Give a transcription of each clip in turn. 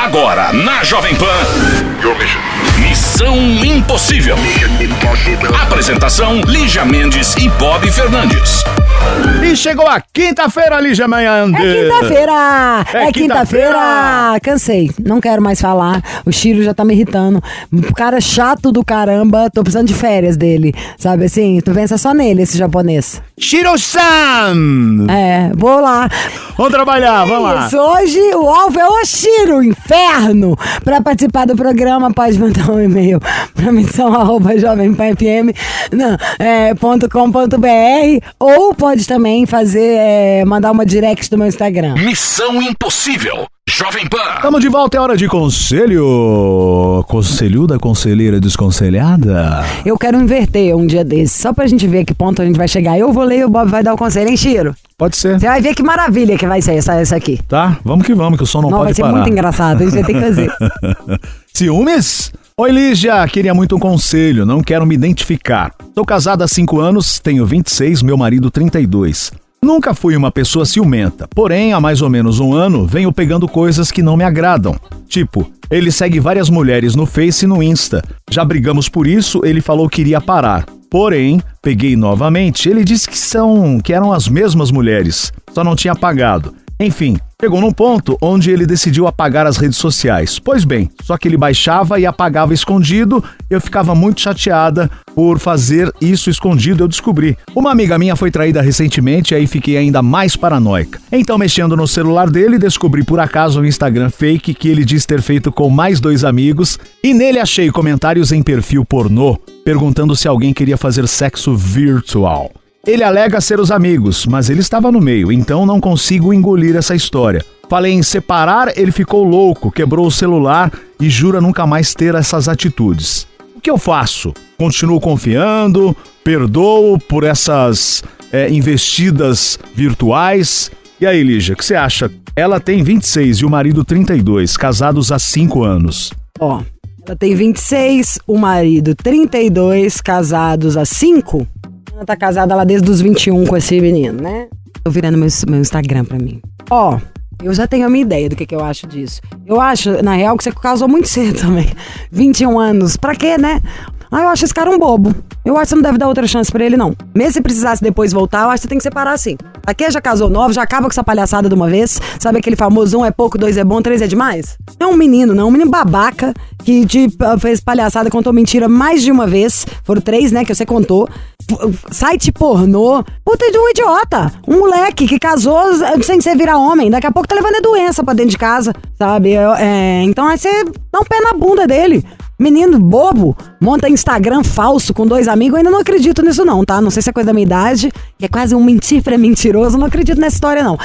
Agora, na Jovem Pan, Missão Impossível. Apresentação, Lígia Mendes e Bob Fernandes. E chegou a quinta-feira, Lígia Mendes. É quinta-feira. Cansei, não quero mais falar. O Chiro já tá me irritando. O cara chato do caramba, tô precisando de férias dele. Sabe assim, tu pensa só nele, esse japonês. Shiro-san! Vou lá. Vamos trabalhar, vamos lá. Isso, hoje o alvo é o Chiro, inferno. Pra participar do programa, pode mandar um e-mail pra missão@jovempanfm.com.br ou pode também mandar uma direct do meu Instagram. Missão Impossível. Jovem Pan. Estamos de volta, é hora de conselho. Conselho da conselheira desconselhada? Eu quero inverter um dia desses, só pra gente ver a que ponto a gente vai chegar. Eu vou ler e o Bob vai dar o conselho, hein, Chiro? Pode ser. Você vai ver que maravilha que vai ser essa aqui. Tá, vamos que o som não pode parar. Vai ser muito engraçado, a gente vai ter que fazer. Ciúmes? Oi, Lígia, queria muito um conselho, não quero me identificar. Sou casada há 5 anos, tenho 26, meu marido 32. Nunca fui uma pessoa ciumenta, porém, há mais ou menos um ano, venho pegando coisas que não me agradam. Tipo, ele segue várias mulheres no Face e no Insta. Já brigamos por isso, ele falou que iria parar. Porém, peguei novamente, ele disse que eram as mesmas mulheres, só não tinha apagado. Enfim, chegou num ponto onde ele decidiu apagar as redes sociais. Pois bem, só que ele baixava e apagava escondido, eu ficava muito chateada por fazer isso escondido, eu descobri. Uma amiga minha foi traída recentemente, aí fiquei ainda mais paranoica. Então, mexendo no celular dele, descobri por acaso um Instagram fake que ele diz ter feito com mais 2 amigos e nele achei comentários em perfil pornô, perguntando se alguém queria fazer sexo virtual. Ele alega ser os amigos, mas ele estava no meio, então não consigo engolir essa história. Falei em separar, ele ficou louco, quebrou o celular e jura nunca mais ter essas atitudes. O que eu faço? Continuo confiando, perdoo por essas investidas virtuais. E aí, Lígia, o que você acha? Ela tem 26 e o marido 32, casados há 5 anos. Ela tem 26, o marido 32, casados há 5. Ela tá casada lá desde os 21 com esse menino, né? Tô virando meu Instagram pra mim. Eu já tenho a minha ideia do que eu acho disso. Eu acho, na real, que você casou muito cedo também. 21 anos. Pra quê, né? Eu acho esse cara um bobo. Eu acho que você não deve dar outra chance pra ele, não. Mesmo se precisasse depois voltar, eu acho que você tem que separar assim. Aqui já casou novo, já acaba com essa palhaçada de uma vez. Sabe aquele famoso 1 é pouco, 2 é bom, 3 é demais? É um menino, não. Um menino babaca que fez palhaçada, contou mentira mais de uma vez. Foram 3, né, que você contou. Site pornô. Puta de um idiota. Um moleque que casou sem você virar homem. Daqui a pouco tá levando a doença pra dentro de casa, sabe? Então aí você dá um pé na bunda dele. Menino bobo, monta Instagram falso com 2 amigos, eu ainda não acredito nisso não, tá? Não sei se é coisa da minha idade, que é quase um mentir pra mentiroso, não acredito nessa história não.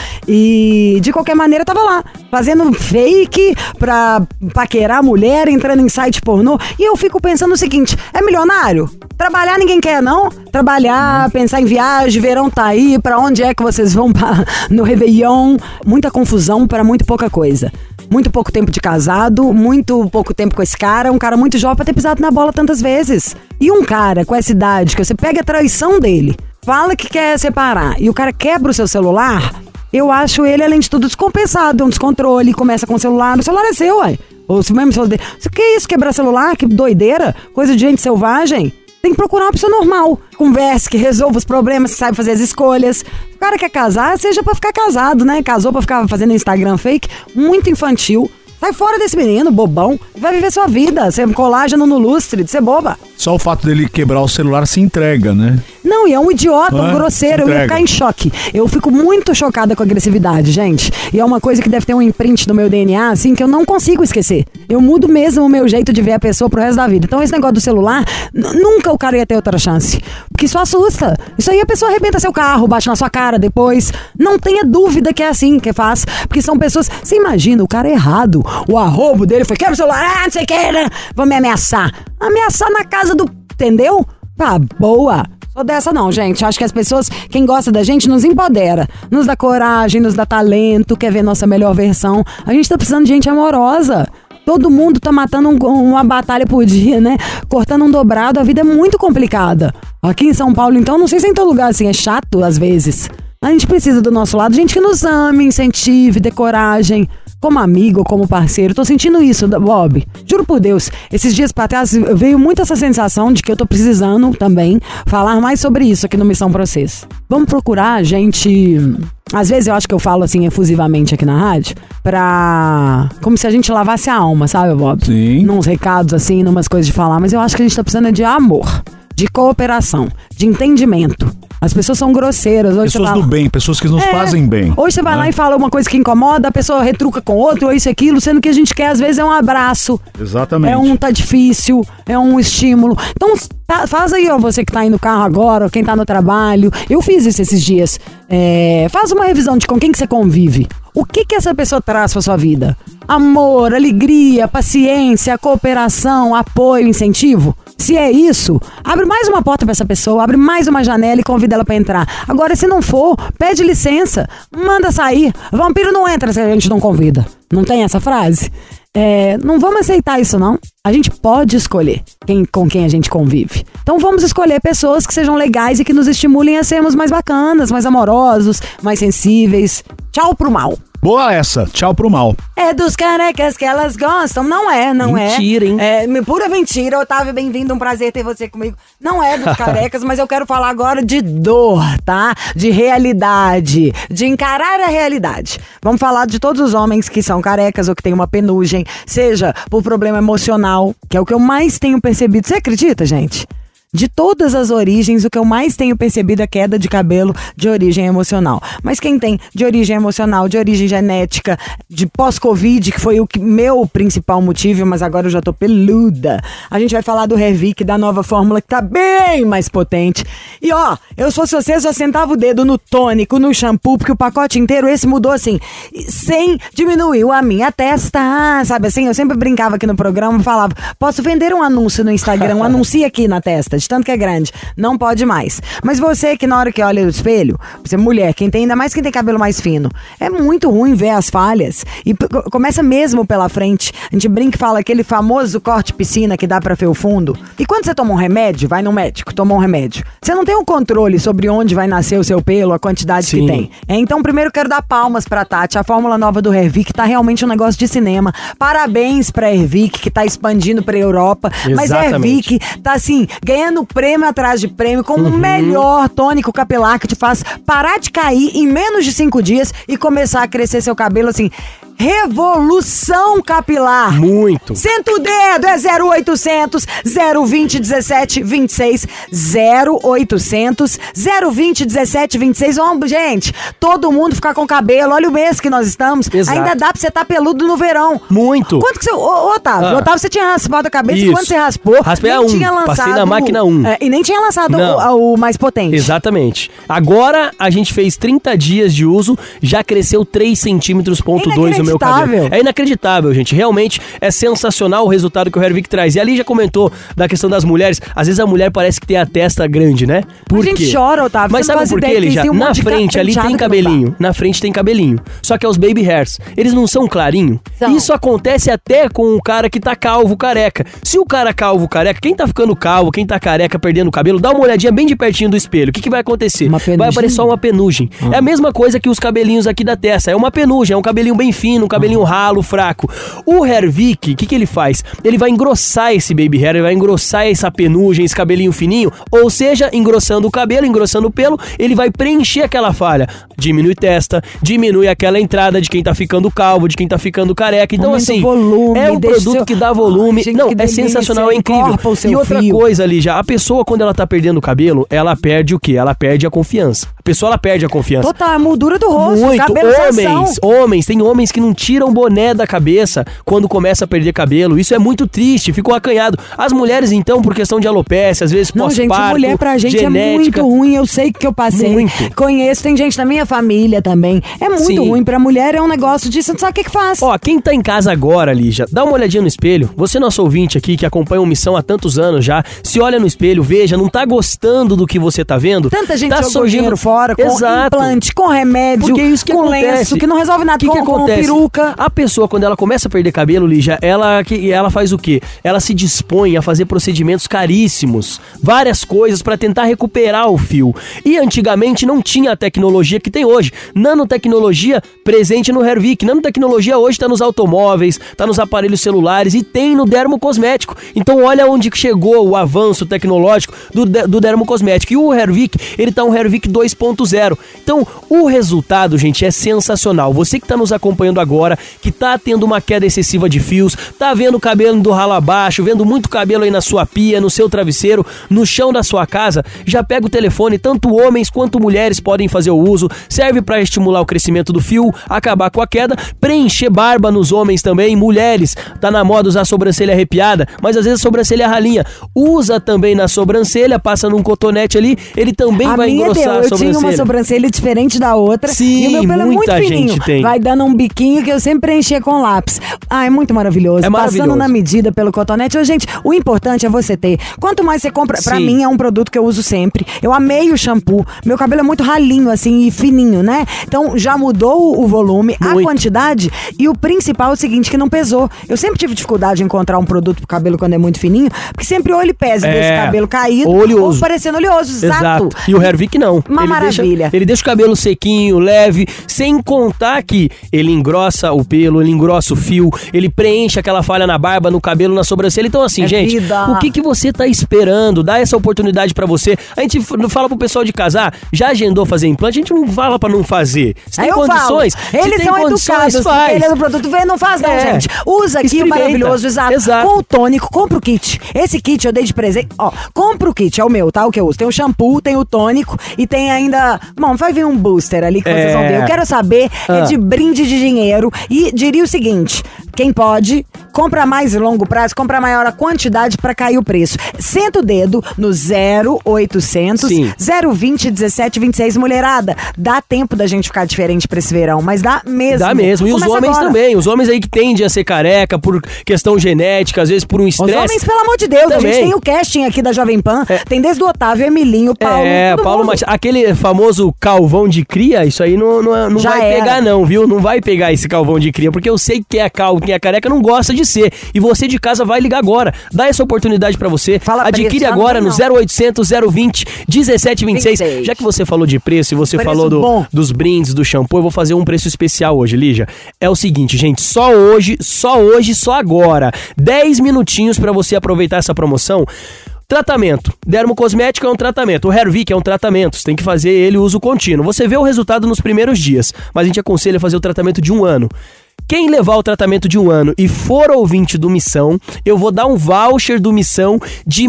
E de qualquer maneira tava lá, fazendo fake pra paquerar a mulher, entrando em site pornô, e eu fico pensando o seguinte, é milionário? Trabalhar ninguém quer não? Trabalhar, pensar em viagem, verão tá aí, pra onde é que vocês vão no Réveillon? Muita confusão pra muito pouca coisa. Muito pouco tempo de casado, muito pouco tempo com esse cara, um cara muito jovem pra ter pisado na bola tantas vezes. E um cara com essa idade, que você pega a traição dele, fala que quer separar, e o cara quebra o seu celular, eu acho ele, além de tudo, descompensado, um descontrole, começa com o celular é seu, ué. Ou se mesmo dele. O que é isso, quebrar celular? Que doideira, coisa de gente selvagem. Tem que procurar uma pessoa normal, converse, que resolva os problemas, que saiba fazer as escolhas. O cara quer casar, seja pra ficar casado, né? Casou pra ficar fazendo Instagram fake, muito infantil. Sai fora desse menino, bobão. Vai viver sua vida, ser colágeno no lustre, de ser boba. Só o fato dele quebrar o celular se entrega, né? Não, e é um idiota, um grosseiro, eu ia ficar em choque. Eu fico muito chocada com a agressividade, gente. E é uma coisa que deve ter um imprint no meu DNA, assim, que eu não consigo esquecer. Eu mudo mesmo o meu jeito de ver a pessoa pro resto da vida. Então esse negócio do celular, nunca o cara ia ter outra chance. Porque isso assusta. Isso aí a pessoa arrebenta seu carro, bate na sua cara depois. Não tenha dúvida que é assim que faz. Porque são pessoas... Você imagina, o cara errado. O arrobo dele foi, quebra o celular, não sei o que, né? Vão me ameaçar. Ameaçar na casa do... Entendeu? Boa. Sou dessa não, gente. Acho que as pessoas, quem gosta da gente, nos empodera. Nos dá coragem, nos dá talento, quer ver nossa melhor versão. A gente tá precisando de gente amorosa. Todo mundo tá matando uma batalha por dia, né? Cortando um dobrado, a vida é muito complicada. Aqui em São Paulo, então, não sei se em todo lugar assim, é chato às vezes. A gente precisa do nosso lado, gente que nos ame, incentive, dê coragem. Como amigo, como parceiro. Tô sentindo isso, Bob. Juro por Deus. Esses dias pra trás veio muito essa sensação de que eu tô precisando também falar mais sobre isso aqui no Missão pra vocês. Vamos procurar, gente... Às vezes eu acho que eu falo assim efusivamente aqui na rádio como se a gente lavasse a alma, sabe, Bob? Sim. Nuns recados assim, numas coisas de falar. Mas eu acho que a gente tá precisando de amor, de cooperação, de entendimento. As pessoas são grosseiras. Hoje pessoas do bem, pessoas que nos fazem bem. Hoje você vai lá e fala uma coisa que incomoda, a pessoa retruca com outro, ou isso e aquilo, sendo que a gente quer, às vezes, é um abraço. Exatamente. Tá difícil, é um estímulo. Então, faz aí, ó, você que tá aí no carro agora, ou quem tá no trabalho. Eu fiz isso esses dias. Faz uma revisão de com quem que você convive. O que essa pessoa traz pra sua vida? Amor, alegria, paciência, cooperação, apoio, incentivo? Se é isso, abre mais uma porta pra essa pessoa, abre mais uma janela e convida ela pra entrar. Agora, se não for, pede licença, manda sair. Vampiro não entra se a gente não convida. Não tem essa frase? Não vamos aceitar isso, não. A gente pode escolher com quem a gente convive. Então vamos escolher pessoas que sejam legais e que nos estimulem a sermos mais bacanas, mais amorosos, mais sensíveis. Tchau pro mal. Boa essa, tchau pro mal. É dos carecas que elas gostam. Não é. Mentira, hein? Pura mentira. Otávio, bem-vindo, um prazer ter você comigo. Não é dos carecas, mas eu quero falar agora de dor, tá? De realidade, de encarar a realidade. Vamos falar de todos os homens que são carecas ou que têm uma penugem, seja por problema emocional, que é o que eu mais tenho percebido. Você acredita, gente? De todas as origens, o que eu mais tenho percebido é queda de cabelo de origem emocional. Mas quem tem de origem emocional, de origem genética, de pós-Covid, que foi meu principal motivo, mas agora eu já tô peluda. A gente vai falar do Hervik, da nova fórmula que tá bem mais potente. E ó, eu se fosse você, já sentava o dedo no tônico, no shampoo, porque o pacote inteiro, esse mudou assim, sem diminuir a minha testa, sabe assim? Eu sempre brincava aqui no programa, falava, posso vender um anúncio no Instagram, anuncie aqui na testa. De tanto que é grande, não pode mais. Mas você que na hora que olha no espelho, você é mulher, ainda mais quem tem cabelo mais fino, é muito ruim ver as falhas. E começa mesmo pela frente. A gente brinca e fala aquele famoso corte piscina que dá pra ver o fundo. E quando você toma um remédio, vai no médico, tomou um remédio, você não tem o controle sobre onde vai nascer o seu pelo, a quantidade Sim. que tem. Então primeiro quero dar palmas pra Tati. A fórmula nova do Hervik tá realmente um negócio de cinema. Parabéns pra Hervik, que tá expandindo pra Europa. Exatamente. Mas Hervik tá assim, ganhando prêmio atrás de prêmio, com o melhor tônico capilar que te faz parar de cair em menos de 5 dias e começar a crescer seu cabelo assim. Revolução capilar. Muito. Senta o dedo, é 0800 020 17 26 0800 020 17 26. Vamos, gente, todo mundo ficar com cabelo. Olha o mês que nós estamos. Exato. Ainda dá pra você estar peludo no verão. Muito. Quanto que você... Otávio, você tinha raspado a cabeça. Isso. E quando você raspou, Raspei nem a 1, tinha lançado... passei na máquina 1. E nem tinha lançado o mais potente. Exatamente. Agora a gente fez 30 dias de uso, já cresceu 3 centímetros, ponto 2 no meu cabelo. É inacreditável, gente. Realmente é sensacional o resultado que o Hervik traz. E ali já comentou da questão das mulheres. Às vezes a mulher parece que tem a testa grande, né? Por quê? A gente chora, Otávio. Mas sabe por quê, Lígia? Na frente ali tem cabelinho. Na frente tem cabelinho. Só que é os baby hairs. Eles não são clarinho. São. Isso acontece até com o cara que tá calvo, careca. Se o cara calvo, careca, quem tá ficando calvo, quem tá careca, perdendo o cabelo, dá uma olhadinha bem de pertinho do espelho. O que vai acontecer? Vai aparecer só uma penugem. É a mesma coisa que os cabelinhos aqui da testa. É uma penugem, é um cabelinho bem fino, um cabelinho ralo, fraco. O Hervik, o que ele faz? Ele vai engrossar esse baby hair, ele vai engrossar essa penugem, esse cabelinho fininho, ou seja, engrossando o cabelo, engrossando o pelo, ele vai preencher aquela falha. Diminui testa, diminui aquela entrada de quem tá ficando calvo, de quem tá ficando careca. Então, assim, volume, é um produto que dá volume. Gente, não, que é delícia, sensacional, é incrível. E outra coisa ali já, a pessoa quando ela tá perdendo o cabelo, ela perde o quê? Ela perde a confiança. A pessoa, ela perde a confiança. Total, a moldura do rosto, muito. cabelo Homens, tem homens que não tiram o boné da cabeça quando começa a perder cabelo. Isso é muito triste, ficou acanhado. As mulheres, então, por questão de alopecia, às vezes pós-parto, gente, mulher pra gente genética, é muito ruim, eu sei que eu passei. Muito. Conheço, tem gente na minha família também. É muito ruim pra mulher, é um negócio disso, você não sabe o que faz. Ó, quem tá em casa agora, Lígia, dá uma olhadinha no espelho. Você, nosso ouvinte aqui, que acompanha o Missão há tantos anos já, se olha no espelho, veja, não tá gostando do que você tá vendo? Tanta gente tá jogou dinheiro fora, com implante, com remédio, porque é isso que com acontece. lenço, que não resolve nada, que com acontece? peruca. Maluca. A pessoa, quando ela começa a perder cabelo, Lígia, ela faz o quê? Ela se dispõe a fazer procedimentos caríssimos, várias coisas pra tentar recuperar o fio. E antigamente não tinha a tecnologia que tem hoje. Nanotecnologia presente no Hervik. Nanotecnologia hoje tá nos automóveis, tá nos aparelhos celulares e tem no dermocosmético. Então olha onde chegou o avanço tecnológico do dermocosmético. E o Hervik, ele tá um Hervik 2.0. Então o resultado, gente, é sensacional. Você que tá nos acompanhando agora, que tá tendo uma queda excessiva de fios, tá vendo o cabelo do ralo abaixo, vendo muito cabelo aí na sua pia, no seu travesseiro, no chão da sua casa, já pega o telefone, tanto homens quanto mulheres podem fazer o uso. Serve para estimular o crescimento do fio, acabar com a queda, preencher barba nos homens também, mulheres, tá na moda usar a sobrancelha arrepiada, mas às vezes a sobrancelha ralinha. Usa também na sobrancelha, passa num cotonete ali, ele também vai engrossar a sobrancelha. Eu tinha uma sobrancelha diferente da outra. Sim, e o meu pelo é muito fininho. Gente tem. Vai dando um biquinho que eu sempre preenchia com lápis. É muito maravilhoso. É maravilhoso. Passando na medida pelo cotonete. Gente, o importante é você ter. Quanto mais você compra, pra mim é um produto que eu uso sempre. Eu amei o shampoo. Meu cabelo é muito ralinho assim e fininho, né? Então já mudou o volume, a quantidade e o principal é o seguinte, que não pesou. Eu sempre tive dificuldade em encontrar um produto pro cabelo quando é muito fininho, porque sempre ou ele pesa e deixa o cabelo caído, ou parecendo oleoso. Exato. E o Hervik não. Uma maravilha. Ele deixa o cabelo sequinho, leve, sem contar que ele engrossa o pelo, ele engrossa o fio, ele preenche aquela falha na barba, no cabelo, na sobrancelha. Então assim, gente, o que você tá esperando? Dá essa oportunidade pra você. A gente fala pro pessoal de casar, já agendou fazer implante? A gente não fala pra não fazer. Se tem condições, eles são educados, faz. Ele é do produto, não faz não, gente. Usa aqui o maravilhoso, exato. Com o tônico, compra o kit. Esse kit eu dei de presente. Ó, compra o kit, é o meu, tá? O que eu uso. Tem o shampoo, tem o tônico e tem ainda... Bom, vai vir um booster ali que vocês vão ver. Eu quero saber, é de brinde de dinheiro. E diria o seguinte, quem pode, compra mais longo prazo, compra maior a quantidade pra cair o preço. Senta o dedo no 0800 020 1726, mulherada. Dá tempo da gente ficar diferente pra esse verão, mas dá mesmo. Dá mesmo. E os homens também. Os homens aí que tendem a ser careca por questão genética, às vezes por um estresse. Os homens, pelo amor de Deus, também. A gente tem o casting aqui da Jovem Pan, tem desde o Otávio, Emilinho, Paulo, Paulo Matias. Aquele famoso calvão de cria, isso aí não vai pegar não, viu? Não vai pegar esse calvão de cria, porque eu sei que quem é calvo, quem é careca não gosta de ser. E você de casa vai ligar agora. Dá essa oportunidade pra você. Adquire agora no 0800 020 1726. Já que você falou de preço e você falou dos brindes, do shampoo, eu vou fazer um preço especial hoje, Lígia. É o seguinte, gente, só hoje, só agora. 10 minutinhos pra você aproveitar essa promoção. Tratamento. Dermocosmético é um tratamento. O Hervik é um tratamento. Você tem que fazer ele uso contínuo. Você vê o resultado nos primeiros dias, mas a gente aconselha fazer o tratamento de 1 ano. Quem levar o tratamento de 1 ano e for ouvinte do Missão, eu vou dar um voucher do Missão de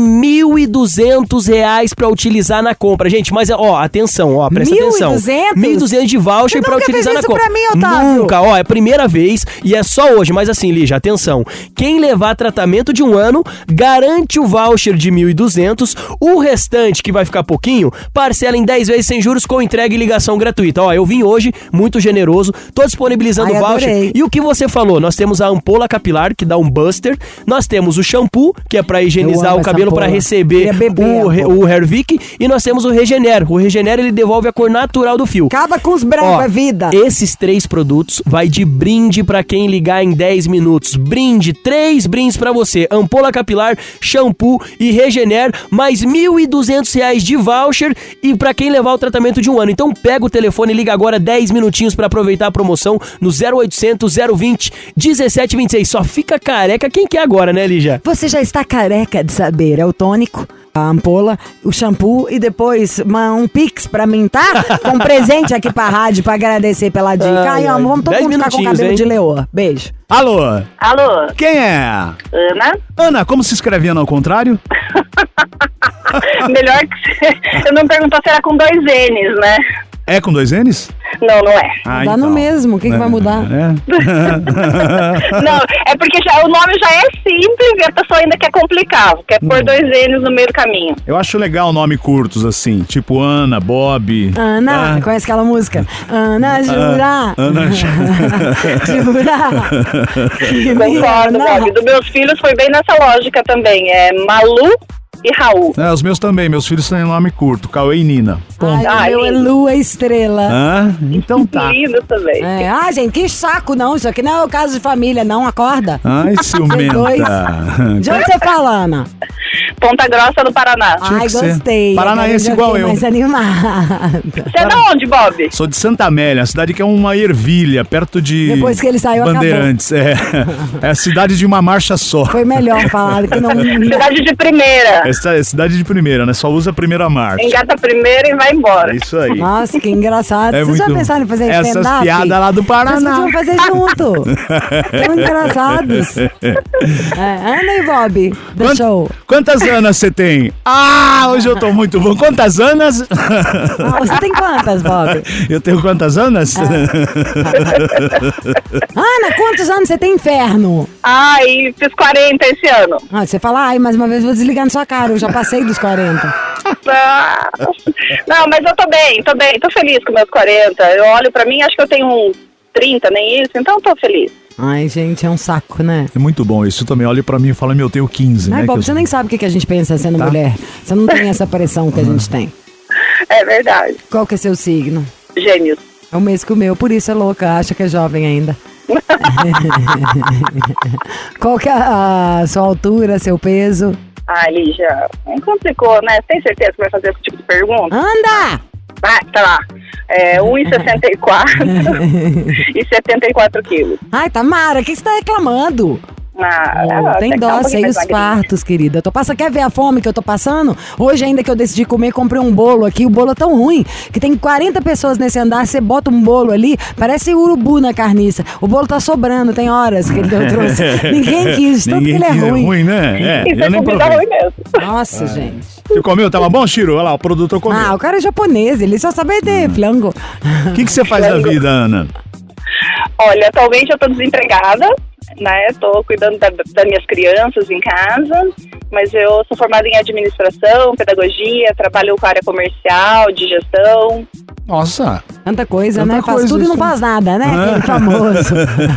R$1.200 pra utilizar na compra. Gente, mas atenção, presta atenção. R$1.200 de voucher pra utilizar na compra. Pra mim, Otávio. Nunca, é a primeira vez e é só hoje. Mas assim, Lígia, atenção. Quem levar tratamento de 1 ano, garante o voucher de R$1.200. O restante, que vai ficar pouquinho, parcela em 10 vezes sem juros com entrega e ligação gratuita. Eu vim hoje, muito generoso, tô disponibilizando o voucher. Adorei. E o que você falou? Nós temos a ampola capilar, que dá um buster. Nós temos o shampoo, que é pra higienizar o cabelo, pra receber o Hervik. E nós temos o Regener. O Regener, ele devolve a cor natural do fio. Acaba com os brancos, é vida. Esses 3 produtos vai de brinde pra quem ligar em 10 minutos. Brinde, 3 brindes pra você. Ampola capilar, shampoo e Regener, mais R$1.200 de voucher e pra quem levar o tratamento de 1 ano. Então pega o telefone e liga agora 10 minutinhos pra aproveitar a promoção no 0800 020 1726. Só fica careca quem quer agora, né, Lígia? Você já está careca de saber. É o tônico, a ampola, o shampoo e depois um pix pra mim, tá? Com um presente aqui pra rádio pra agradecer pela dica. Ai, amor, vamos todo mundo ficar com o cabelo de leoa. Beijo. Alô? Alô? Quem é? Ana? Ana, como se escreve Ana ao contrário? Melhor que eu não perguntou se era com 2 N's, né? É com 2 N's? Não, não é. Dá então no mesmo, o que vai mudar? Não, é porque o nome já é simples e a pessoa ainda quer complicar, quer pôr 2 N's no meio do caminho. Eu acho legal nome curtos assim, tipo Ana, Bob. Ana, conhece aquela música? Ana Jura. Ana Jura. Concordo, Bob. Dos meus filhos foi bem nessa lógica também. É Malu e Raul. Os meus também, meus filhos têm nome curto, Cauê e Nina. Ai, o meu é Lua Estrela. Então tá. Lindo também. Gente, que saco não, isso aqui não é o caso de família não, acorda. Ai, ciumenta. De onde você fala, Ana? Ponta Grossa, do Paraná. Ai, gostei. Paranaense igual eu. Mais animada. Você é de onde, Bob? Sou de Santa Amélia, a cidade que é uma ervilha, perto de Depois que ele saiu, Bandeirantes. É a cidade de uma marcha só. Foi melhor falar que não... Cidade de primeira. É cidade de primeira, né? Só usa a primeira marcha. Engata a primeira e vai embora. É isso aí. Nossa, que engraçado. É Vocês já muito... pensaram em fazer Essas stand-up? piadas lá do Paraná. Vocês podiam fazer junto. São engraçados. Ana e Bob, do show. Quantas anos você tem? Hoje eu tô muito bom. Quantas anos? Você tem quantas, Bob? Eu tenho quantas anos? Ana, quantos anos você tem, inferno? Ai, fiz 40 esse ano. Você fala, mais uma vez vou desligar na sua cara, eu já passei dos 40. Não, mas eu tô bem, tô feliz com meus 40. Eu olho pra mim, acho que eu tenho uns 30, nem isso, então eu tô feliz. Ai, gente, é um saco, né? É muito bom isso. Também olha pra mim e fala, eu tenho 15, né? Bob, você nem sabe o que a gente pensa sendo mulher. Você não tem essa pressão que a gente tem. É verdade. Qual que é seu signo? Gêmeos. É o mesmo que o meu, por isso é louca, acha que é jovem ainda. Qual que é a sua altura, seu peso? Lígia, não complicou, né? Tem certeza que vai fazer esse tipo de pergunta? Anda! Tá lá. 1,64 e 74 quilos. Ai, Tamara, o que você tá reclamando? Tem dó, sei os fartos, querida. Quer ver a fome que eu tô passando? Hoje, ainda que eu decidi comer, comprei um bolo aqui. O bolo é tão ruim que tem 40 pessoas nesse andar. Você bota um bolo ali, parece urubu na carniça. O bolo tá sobrando, tem horas que ele trouxe. Ninguém quis, tanto que ele é ruim. É ruim, né? Isso eu nem provei. ruim mesmo. Nossa, gente. Você comeu? Tava bom, Chiro? Olha lá, o produtor comeu. O cara é japonês, ele só sabe de flango. O que você faz da vida, Ana? Olha, atualmente eu tô desempregada, né? Tô cuidando das minhas crianças em casa, mas eu sou formada em administração, pedagogia, trabalho com a área comercial, de gestão. Nossa. Tanta coisa, Tanta né? coisa, Faz tudo e não faz nada, né? Aquele famoso.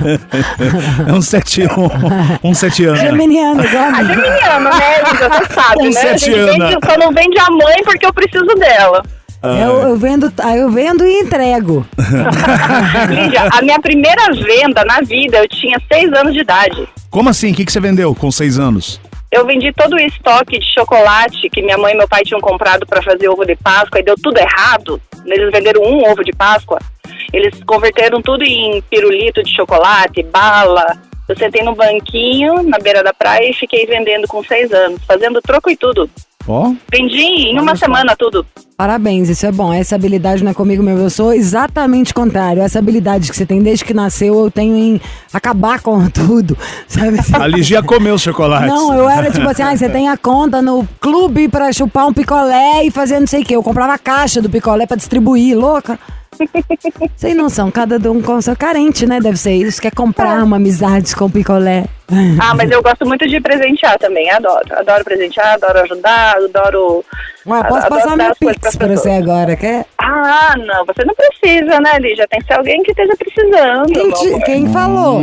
É um 7 anos. Geminiano, igual a mim. Geminiano, né? Você sabe, né? A gente só não vende a mãe porque eu preciso dela. Eu vendo e entrego. Lígia, a minha primeira venda na vida, eu tinha 6 anos de idade. Como assim? O que você vendeu com 6 anos? Eu vendi todo o estoque de chocolate que minha mãe e meu pai tinham comprado para fazer ovo de Páscoa e deu tudo errado. Eles venderam um ovo de Páscoa. Eles converteram tudo em pirulito de chocolate, bala. Eu sentei no banquinho na beira da praia e fiquei vendendo com 6 anos, fazendo troco e tudo. Vendi em uma semana tudo. Parabéns, isso é bom. Essa habilidade não é comigo mesmo. Eu sou exatamente o contrário. Essa habilidade que você tem desde que nasceu, eu tenho em acabar com tudo. Sabe? A Ligia comeu chocolate. Não, eu era tipo assim, você tem a conta no clube pra chupar um picolé e fazer não sei o quê. Eu comprava a caixa do picolé pra distribuir, louca. Sem noção, cada um com seu carente, né? Deve ser isso. Quer comprar uma amizade com picolé. Mas eu gosto muito de presentear também, adoro presentear, adoro ajudar, adoro... Posso passar meu pix pra você agora, quer? Não, você não precisa, né, Lígia? Tem que ser alguém que esteja precisando. Quem falou?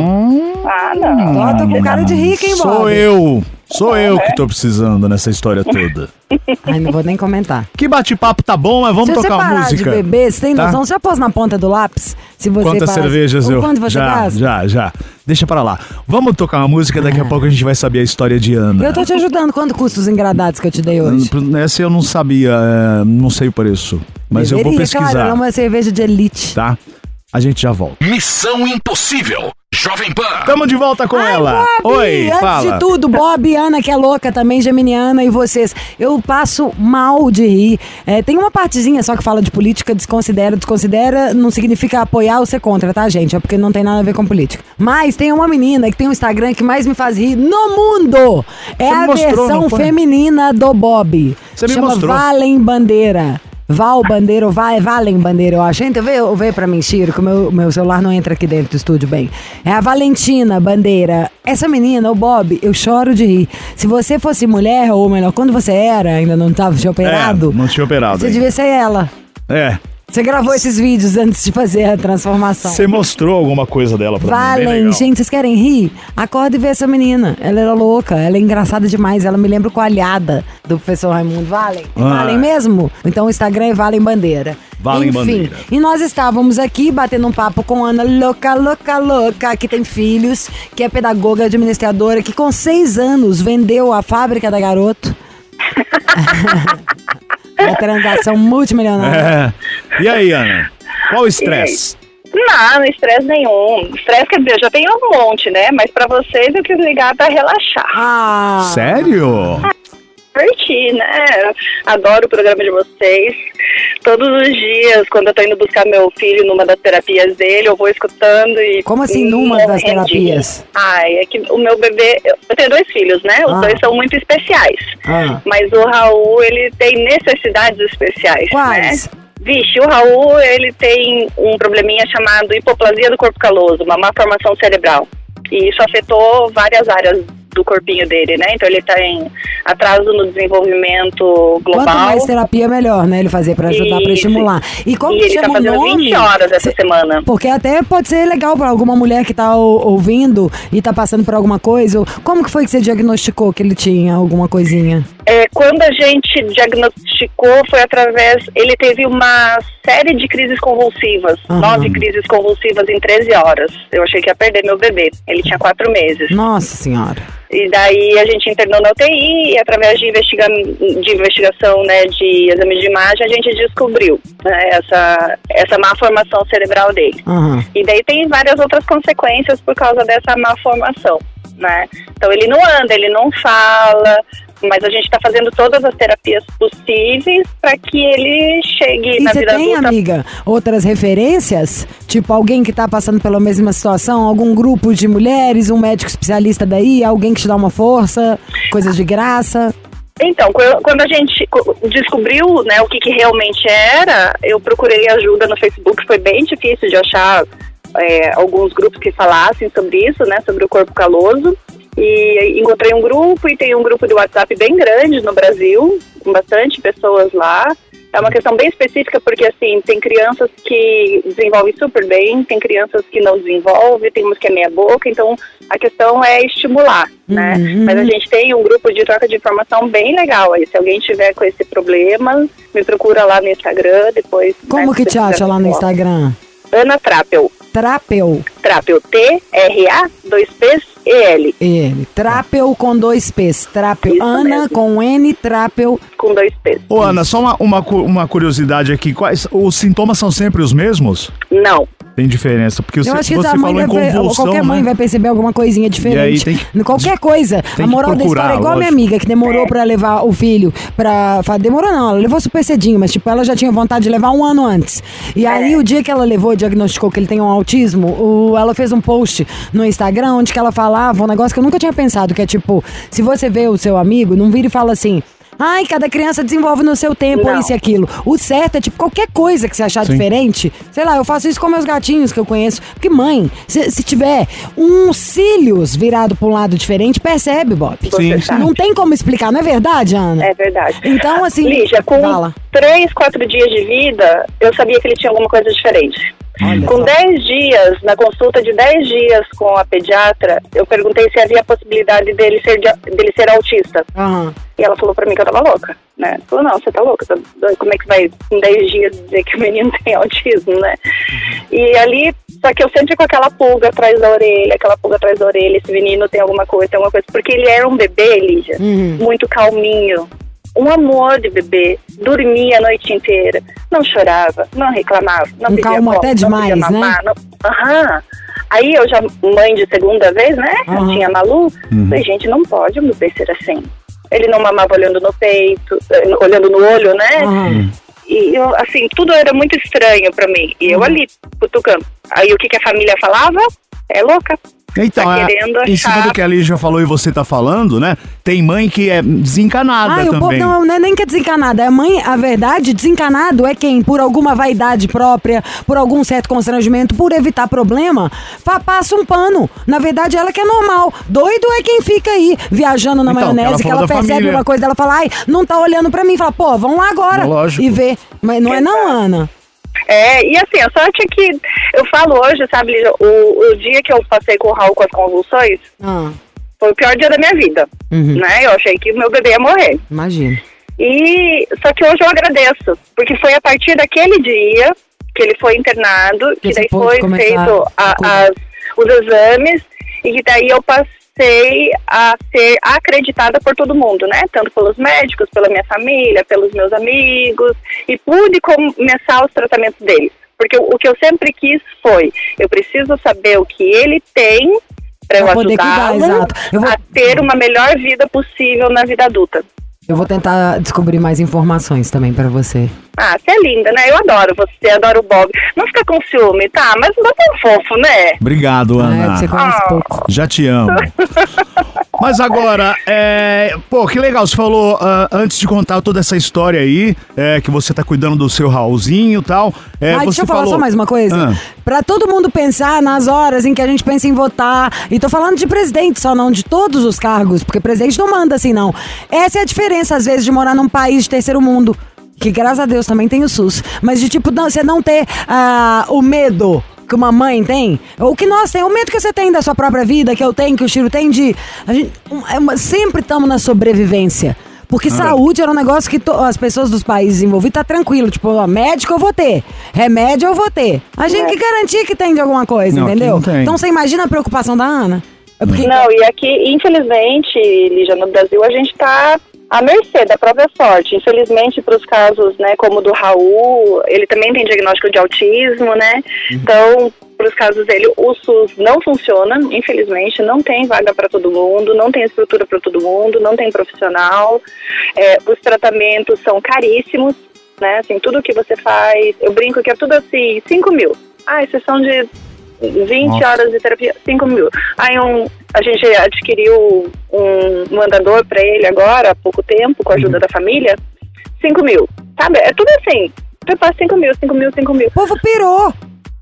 Não. Tô com cara de rica, hein, Bob? Sou eu que tô precisando nessa história toda. Ai, não vou nem comentar. Que bate-papo tá bom, mas vamos tocar uma música. Se você parar de beber, você tem noção? Você já pôs na ponta do lápis? Se você Quantas cervejas eu... Quanto você gasta? Já. Deixa pra lá. Vamos tocar uma música, daqui a pouco a gente vai saber a história de Ana. Eu tô te ajudando. Quanto custa os engradados que eu te dei hoje? Essa eu não sabia, não sei o preço. Mas eu vou pesquisar. Claro, é uma cerveja de elite. Tá? A gente já volta. Missão Impossível. Jovem Pan. Tamo de volta com ela. Bob, Oi, antes fala. de tudo, Bob e Ana, que é louca também, geminiana, e vocês. Eu passo mal de rir. Tem uma partezinha só que fala de política, desconsidera não significa apoiar ou ser contra, tá, gente? É porque não tem nada a ver com política. Mas tem uma menina que tem um Instagram que mais me faz rir no mundo. É a versão feminina do Bob. Você me Chama mostrou. Valen Bandeira. Val Bandeira ou Valen Bandeira, eu acho. Então vê pra mim, Chiro, que o meu celular não entra aqui dentro do estúdio bem. É a Valentina Bandeira. Essa menina, o Bob, eu choro de rir. Se você fosse mulher, ou melhor, quando você era, ainda não tinha operado. Não tinha operado. Você devia ser ela. Você gravou esses vídeos antes de fazer a transformação. Você mostrou alguma coisa dela pra mim? Valen, gente, vocês querem rir? Acorda e vê essa menina. Ela era louca, ela é engraçada demais. Ela me lembra com a alhada do professor Raimundo. Valen? Valen mesmo? Então o Instagram é Valen Bandeira. Valen Bandeira. E nós estávamos aqui batendo um papo com Ana louca, que tem filhos, que é pedagoga, administradora, que com 6 anos vendeu a fábrica da Garoto. Uma transação multimilionária. E aí, Ana? Qual o estresse? Não estresse nenhum. Estresse, quer dizer, eu já tenho um monte, né? Mas pra vocês eu quis ligar pra relaxar. Sério? Divertir, né? Adoro o programa de vocês. Todos os dias, quando eu tô indo buscar meu filho numa das terapias dele, eu vou escutando e... Como assim, numa das terapias? É que o meu bebê... Eu tenho 2 filhos, né? Os 2 são muito especiais. Mas o Raul, ele tem necessidades especiais. Quais? Né? Vixe, o Raul, ele tem um probleminha chamado hipoplasia do corpo caloso, uma má formação cerebral. E isso afetou várias áreas do corpinho dele, né? Então ele tá em atraso no desenvolvimento global. Quanto mais terapia, melhor, né? Ele fazer pra ajudar, pra estimular. E como que ele chama tá fazendo o nome? 20 horas essa semana. Porque até pode ser legal pra alguma mulher que tá ouvindo e tá passando por alguma coisa. Como que foi que você diagnosticou que ele tinha alguma coisinha? Quando a gente diagnosticou, foi através... Ele teve uma série de crises convulsivas. 9 crises convulsivas em 13 horas. Eu achei que ia perder meu bebê. Ele tinha 4 meses. Nossa Senhora. E daí a gente internou na UTI e através de investigação, né, de exames de imagem, a gente descobriu, né, essa má formação cerebral dele. E daí tem várias outras consequências por causa dessa má formação, né? Então ele não anda, ele não fala, mas a gente está fazendo todas as terapias possíveis para que ele chegue na vida adulta. E você tem, amiga, outras referências? Tipo, alguém que está passando pela mesma situação? Algum grupo de mulheres, um médico especialista daí? Alguém que te dá uma força? Coisas de graça? Então, quando a gente descobriu, né, o que realmente era, eu procurei ajuda no Facebook. Foi bem difícil de achar alguns grupos que falassem sobre isso, né, sobre o corpo caloso. E encontrei um grupo, e tem um grupo de WhatsApp bem grande no Brasil, com bastante pessoas lá. É uma questão bem específica, porque assim, tem crianças que desenvolvem super bem, tem crianças que não desenvolvem, tem umas que é meia boca, então a questão é estimular, né? Mas a gente tem um grupo de troca de informação bem legal aí. Se alguém tiver com esse problema, me procura lá no Instagram, depois... Como que te acha lá no Instagram? Ana Trapel. Trapel. Trapel, T-R-A, 2 P's, E-L. E-L. Trapel com 2 P's. Trapel. Isso Ana mesmo. com N, Trapel. Com 2 P's. Ô, Ana, só uma curiosidade aqui. Os sintomas são sempre os mesmos? Não. Tem diferença, porque Eu você acho que a falou mãe em convulsão, qualquer mãe né? vai perceber alguma coisinha diferente. E aí tem que- Qualquer coisa. tem A que moral da procurar, história é igual a minha lógico. amiga, que demorou pra levar o filho pra... Demorou não, ela levou super cedinho, mas tipo, ela já tinha vontade de levar 1 ano antes. E aí, o dia que ela levou, diagnosticou que ele tem um autismo, ela fez um post no Instagram onde que ela falava um negócio que eu nunca tinha pensado, que é tipo, se você vê o seu amigo, não vira e fala assim... Ai, cada criança desenvolve no seu tempo Não. isso e aquilo. O certo é, tipo, qualquer coisa que você achar diferente. Sei lá, eu faço isso com meus gatinhos que eu conheço. Porque, mãe, se tiver um cílios virado pra um lado diferente, percebe, Bob. Sim, Você Não tem como explicar, não é verdade, Ana? É verdade. Então, assim... Lígia, com Fala. 3, 4 dias de vida, eu sabia que ele tinha alguma coisa diferente. Olha Com só. 10 dias, na consulta de 10 dias com a pediatra, eu perguntei se havia a possibilidade dele ser autista. Aham. E ela falou pra mim que eu tava louca, né? Falou, não, você tá louca, como é que vai em 10 dias dizer que o menino tem autismo, né? E ali, só que eu sempre com aquela pulga atrás da orelha, esse menino tem alguma coisa, porque ele era um bebê, Lígia, muito calminho. Um amor de bebê, dormia a noite inteira, não chorava, não reclamava, não pedia calmo bola, até não demais, pedia mamar, né? Aham. Aí eu já, mãe de segunda vez, né? Aham. Tinha a Malu, falei, gente, não pode o bebê ser assim. Ele não mamava olhando no peito, olhando no olho, né? Aham. E eu, assim, tudo era muito estranho pra mim. E eu ali, cutucando. Aí o que a família falava? É louca. Então, Tá querendo em cima achar- do que a Lígia falou e você tá falando, né? Tem mãe que é desencanada Ai, o povo também. não é nem que é desencanada. A verdade, desencanado é quem, por alguma vaidade própria, por algum certo constrangimento, por evitar problema, passa um pano. Na verdade, ela que é normal. Doido é quem fica aí, viajando na Então, maionese, que que ela ela falou da percebe família. uma coisa, ela fala, ai, não tá olhando pra mim. Fala, pô, vamos lá agora. Lógico. E vê. Mas não é não, Ana? E assim, a sorte é que eu falo hoje, sabe, Lígia, o dia que eu passei com o Raul com as convulsões, foi o pior dia da minha vida, né? Eu achei que o meu bebê ia morrer. Imagina. Só que hoje eu agradeço, porque foi a partir daquele dia que ele foi internado, que daí foi feito os exames, e que daí eu passei a ser acreditada por todo mundo, né? Tanto pelos médicos, pela minha família, pelos meus amigos, e pude começar os tratamentos deles. Porque o que eu sempre quis foi, eu preciso saber o que ele tem para eu ajudá-lo a ter uma melhor vida possível na vida adulta. Eu vou tentar descobrir mais informações também pra você. Ah, você é linda, né? Eu adoro você, adoro o Bob. Não fica com ciúme, tá? Mas não é tão fofo, né? Obrigado, Ana. Você conhece pouco. Já te amo. Mas agora, que legal, você falou antes de contar toda essa história aí, que você tá cuidando do seu Raulzinho e tal. Deixa eu falar só mais uma coisa. Pra todo mundo pensar nas horas em que a gente pensa em votar, e tô falando de presidente só, não de todos os cargos, porque presidente não manda assim, não. Essa é a diferença, às vezes, de morar num país de terceiro mundo, que graças a Deus também tem o SUS, mas de tipo, você não ter o medo que uma mãe tem, ou que nós temos, o medo que você tem da sua própria vida, que eu tenho, que o Chiro tem, sempre estamos na sobrevivência. Porque saúde era um negócio que as pessoas dos países envolvidos tá tranquilo. Tipo, médico eu vou ter, remédio eu vou ter. A gente que garantir que tem de alguma coisa, entendeu? Então você imagina a preocupação da Ana? Não, e aqui, infelizmente, Lígia, no Brasil, a gente tá à mercê da própria sorte. Infelizmente, para os casos, né, como o do Raul, ele também tem diagnóstico de autismo, né? Então, para os casos dele, o SUS não funciona, infelizmente, não tem vaga para todo mundo, não tem estrutura para todo mundo, não tem profissional. Os tratamentos são caríssimos, né? Assim, tudo que você faz, eu brinco que é tudo assim, 5 mil. Sessão de 20 horas de terapia, 5 mil. Aí a gente adquiriu um andador para ele agora, há pouco tempo, com a ajuda da família, 5 mil. Sabe? É tudo assim. Você faz 5 mil. O povo pirou.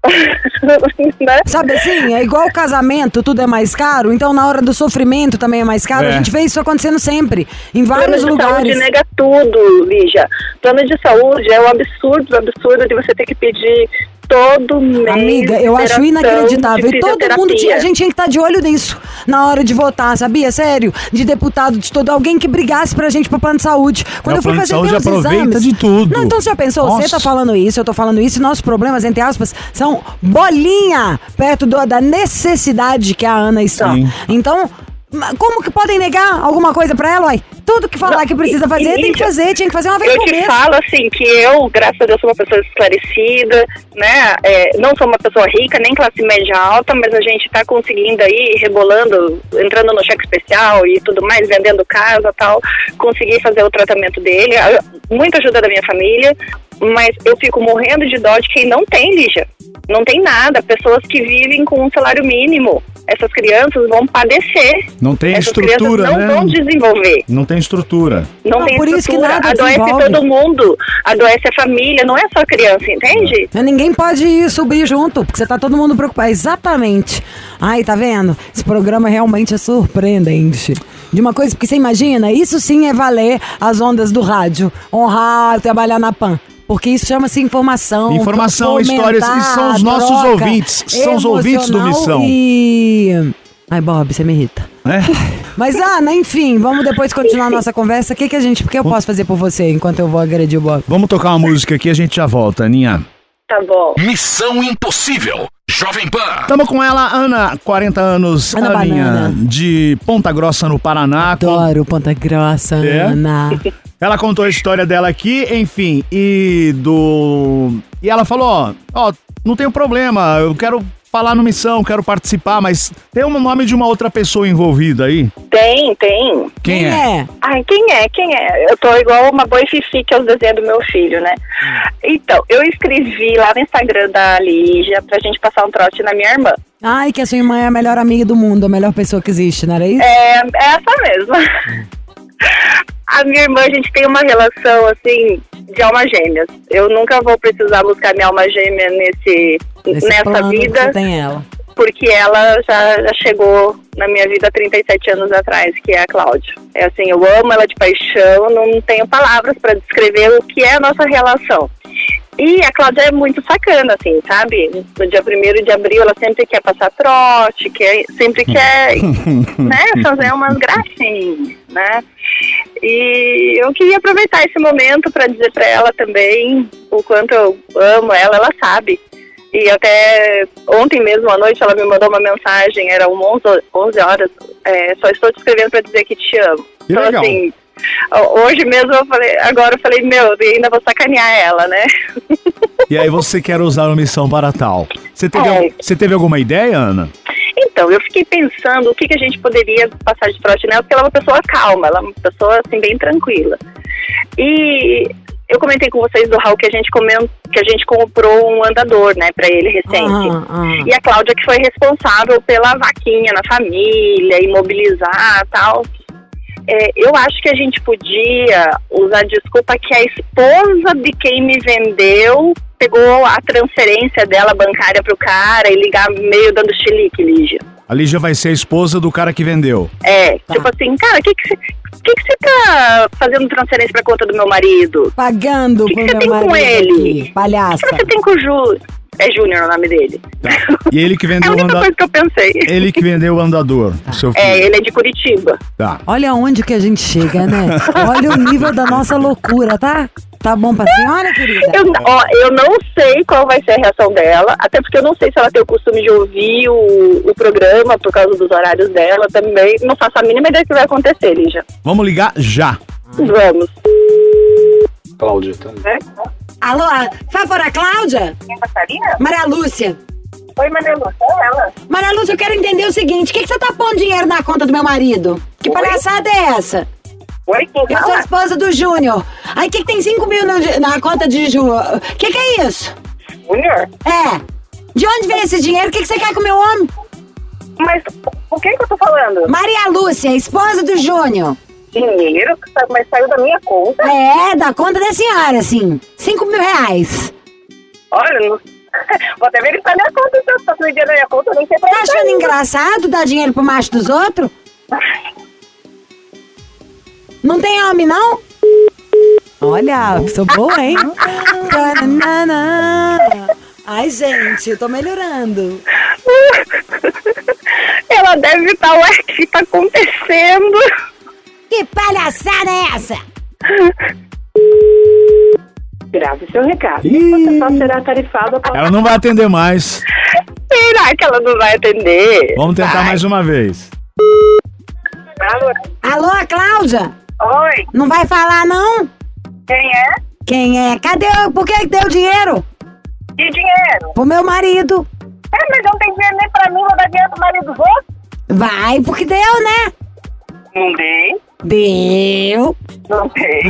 Né? Sabe assim, é igual o casamento, tudo é mais caro, então na hora do sofrimento também é mais caro. A gente vê isso acontecendo sempre, em vários lugares. Plano de saúde nega tudo, Lígia. Plano de saúde é o absurdo de você ter que pedir todo mês. Amiga, eu acho inacreditável. E todo mundo a gente tinha que estar de olho nisso na hora de votar, sabia? Sério, de deputado, de todo alguém que brigasse pra gente pro plano de saúde. Quando eu fui fazer meus aproveita exames, de tudo. Não, então você já pensou? Nossa. Você tá falando isso, eu tô falando isso, e nossos problemas, entre aspas, são bolinha perto da necessidade que a Ana está. Sim. Então, como que podem negar alguma coisa pra ela, uai? Tudo que falar que precisa fazer, tem que fazer, tinha que fazer uma vez por mês. Eu te falo assim, que eu, graças a Deus, sou uma pessoa esclarecida, né? Não sou uma pessoa rica, nem classe média alta, mas a gente tá conseguindo aí, rebolando, entrando no cheque especial e tudo mais, vendendo casa e tal, consegui fazer o tratamento dele, muita ajuda da minha família, mas eu fico morrendo de dó de quem não tem, Lígia. Não tem nada, pessoas que vivem com um salário mínimo. Essas crianças vão padecer. Não tem Essas estrutura, crianças não vão desenvolver. Não tem estrutura. Não tem por estrutura. isso que nada adoece desenvolve. todo mundo. Adoece a família, não é só a criança, entende? Ninguém pode subir junto, porque você tá todo mundo preocupado. Exatamente. Ai, tá vendo? Esse programa realmente é surpreendente. De uma coisa, porque você imagina, isso sim é valer as ondas do rádio. Honrar, trabalhar na PAN. Porque isso chama-se informação. Informação, histórias, e são os nossos ouvintes. São os ouvintes do Missão. Ai, Bob, você me irrita. Mas, Ana, enfim, vamos depois continuar a nossa conversa. O que eu posso fazer por você enquanto eu vou agredir o Bob? Vamos tocar uma música aqui, a gente já volta, Aninha. Tá bom. Missão Impossível, Jovem Pan. Tamo com ela, Ana, 40 anos, Ana Aninha, Banana. de Ponta Grossa, no Paraná. Adoro Ponta Grossa, Ana. Ela contou a história dela aqui, enfim, e ela falou, ó, não tem problema, eu quero falar no Missão, quero participar, mas tem o nome de uma outra pessoa envolvida aí? Tem. Quem é? Ai, quem é? Eu tô igual uma boi fifi, que é os desenhos do meu filho, né? Então, eu escrevi lá no Instagram da Lígia pra gente passar um trote na minha irmã. Ai, que a sua irmã é a melhor amiga do mundo, a melhor pessoa que existe, não era isso? É essa mesma. A minha irmã, a gente tem uma relação, assim, de alma gêmeas. Eu nunca vou precisar buscar minha alma gêmea nessa vida. Você tem ela. Porque ela já chegou na minha vida há 37 anos atrás, que é a Cláudia. É assim, eu amo ela de paixão, não tenho palavras para descrever o que é a nossa relação. E a Cláudia é muito sacana, assim, sabe? No dia 1º de abril, ela sempre quer passar trote, sempre quer, né, fazer umas gracinhas, né? E eu queria aproveitar esse momento para dizer para ela também o quanto eu amo ela, ela sabe. E até ontem mesmo à noite ela me mandou uma mensagem, eram 11 horas, só estou te escrevendo para dizer que te amo. Que então, legal. assim, hoje mesmo eu falei, meu, eu ainda vou sacanear ela, né? E aí você quer usar a missão para tal. Você teve alguma ideia, Ana? Então, eu fiquei pensando o que a gente poderia passar de trote nela, porque ela é uma pessoa calma, ela é uma pessoa, assim, bem tranquila. E eu comentei com vocês do Raul que a gente comprou um andador, né, pra ele recente. E a Cláudia que foi responsável pela vaquinha na família, imobilizar e tal. Eu acho que a gente podia usar a desculpa que a esposa de quem me vendeu pegou a transferência dela bancária pro cara e ligar meio dando chilique, Lígia. A Lígia vai ser a esposa do cara que vendeu. Tipo assim, cara, o que você tá fazendo transferência pra conta do meu marido? Pagando pro meu marido. O que você tem com ele? Aqui, palhaça. O que você tem com o Júnior? É Júnior o nome dele. Tá. E ele que vendeu é a única coisa que eu pensei. Ele que vendeu o andador, o seu filho. Ele é de Curitiba. Tá. Olha onde que a gente chega, né? Olha o nível da nossa loucura, tá? Tá bom pra senhora, querida? Eu não sei qual vai ser a reação dela, até porque eu não sei se ela tem o costume de ouvir o programa por causa dos horários dela também. Não faço a mínima ideia do que vai acontecer, Lígia. Vamos ligar já. Vamos. Cláudia também. Alô, favor, a Cláudia? Quem passaria? Maria Lúcia. Oi, Maria Lúcia, é ela? Maria Lúcia, eu quero entender o seguinte, o que você tá pondo dinheiro na conta do meu marido? Que palhaçada é essa? Oi, quem Eu sou a esposa do Júnior. Aí, o que tem 5 mil na conta de Júnior? O que é isso? Júnior? De onde vem esse dinheiro? O que você quer com o meu homem? Mas o que eu tô falando? Maria Lúcia, esposa do Júnior. Dinheiro? Mas saiu da minha conta? Da conta da senhora, sim. 5 mil reais. Olha, não... vou até verificar minha conta, se eu tô dinheiro na minha conta, eu nem sei pra Tá achando engraçado dar dinheiro pro macho dos outros? Não tem homem, não? Olha, sou boa, hein? Ai, gente, eu tô melhorando. Ela deve estar, ué, o que tá acontecendo? Que palhaçada é essa? Grave seu recado. Você só será tarifada para... Ela não vai atender mais. Será que ela não vai atender? Vamos tentar mais uma vez. Alô, Cláudia? Oi. Não vai falar, não? Quem é? Cadê? Por que deu dinheiro? Que dinheiro? Pro meu marido. Mas não tem dinheiro nem pra mim, vou dar dinheiro pro marido dos outros? Vai, porque deu, né? Não dei. Deu. Não tem.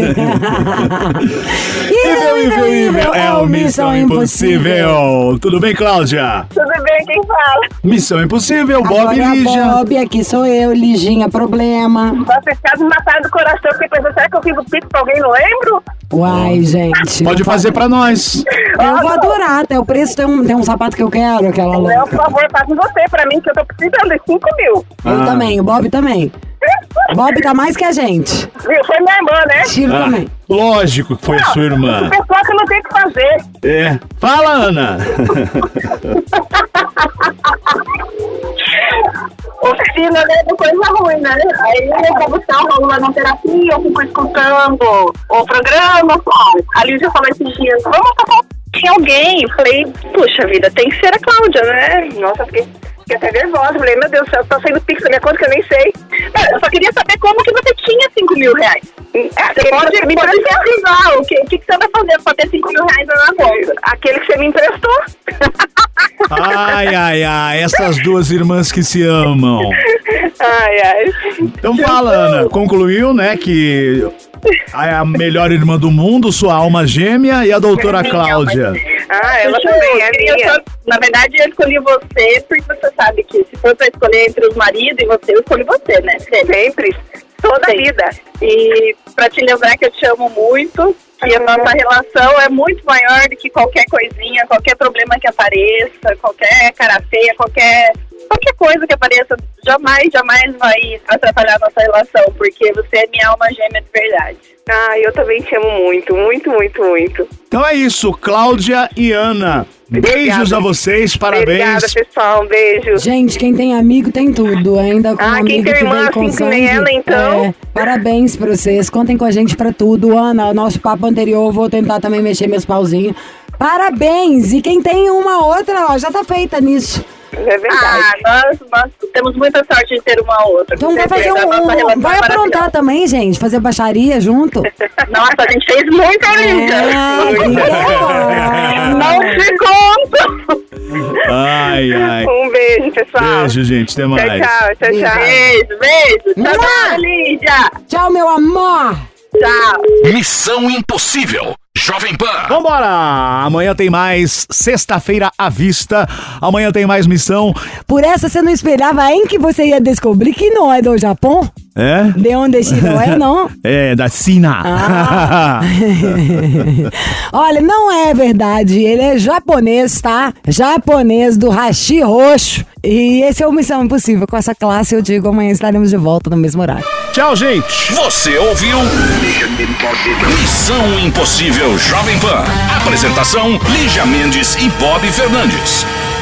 Incrível, é o Missão Impossível. Tudo bem, Cláudia? Tudo bem, quem fala? Missão Impossível, Bob Agora e Lígia. Bob, aqui sou eu, Liginha, problema. Vocês quase mataram do coração, porque pensou, será que eu fiz o pix pra alguém, não lembro? Uai, gente. Pode fazer pra nós. Eu vou adorar, até o preço tem um sapato que eu quero, aquela Não, por favor, faça você pra mim, que eu tô precisando de 5 mil. Eu também, o Bob também. Bob tá mais que a gente. Viu? Foi minha irmã, né? Tiro também. Lógico que foi a sua irmã. Pessoal que não tem o que fazer. Fala, Ana. Oficina, né? De coisa ruim, né? Aí eu vou buscar o Raul lá na terapia, eu fico escutando o programa. A Lígia falou esses dias, vamos passar alguém. Eu falei, puxa vida, tem que ser a Cláudia, né? Nossa, fiquei até nervosa. Falei, meu Deus do céu, tá saindo pix da minha conta que eu nem sei. Eu só queria saber como que você tinha 5 mil reais. Você pode me avisar o que você vai fazer pra ter 5 mil reais na conta? Aquele que você me emprestou. Ai, essas duas irmãs que se amam. Ai. Então fala, Ana, concluiu, né, que a melhor irmã do mundo, sua alma gêmea, e a doutora Cláudia. Ela também é minha. Na verdade, eu escolhi você porque você sabe que se for pra escolher entre os maridos e você, eu escolho você, né? Sempre. Toda a vida. E pra te lembrar que eu te amo muito, que a nossa relação é muito maior do que qualquer coisinha, qualquer problema que apareça, qualquer cara feia, qualquer qualquer coisa que apareça jamais vai atrapalhar nossa relação, porque você é minha alma gêmea de verdade. Ah, eu também te amo muito, muito, muito, muito. Então é isso, Cláudia e Ana. Beijos a vocês, parabéns. Obrigada, pessoal, um beijo. Gente, quem tem amigo tem tudo, ainda com um amigo quem tem que irmã veio com assim que sangue. nem ela, então. Parabéns pra vocês, contem com a gente pra tudo. Ana, o nosso papo anterior, eu vou tentar também mexer meus pauzinhos. Parabéns! E quem tem uma outra, ó, já tá feita nisso. É verdade. Nós temos muita sorte de ter uma outra. Então vai fazer vai aprontar também, gente, fazer baixaria junto. Nossa, a gente fez muito, amiga. Não se conta. Ai. Um beijo, pessoal. Beijo, gente, até mais. Tchau. Beijo. Tchau, Lídia. Tchau, meu amor. Tchau. Missão Impossível. Jovem Pan. Vambora! Amanhã tem mais Sexta-feira à Vista. Amanhã tem mais missão. Por essa você não esperava, hein, que você ia descobrir que não é do Japão? É? De onde não é, não? É, da China. Olha, não é verdade. Ele é japonês, tá? Japonês do hashi roxo. E esse é o Missão Impossível. Com essa classe, eu digo, amanhã estaremos de volta no mesmo horário. Tchau, gente. Você ouviu? Missão Impossível Jovem Pan. Apresentação: Lígia Mendes e Bob Fernandes.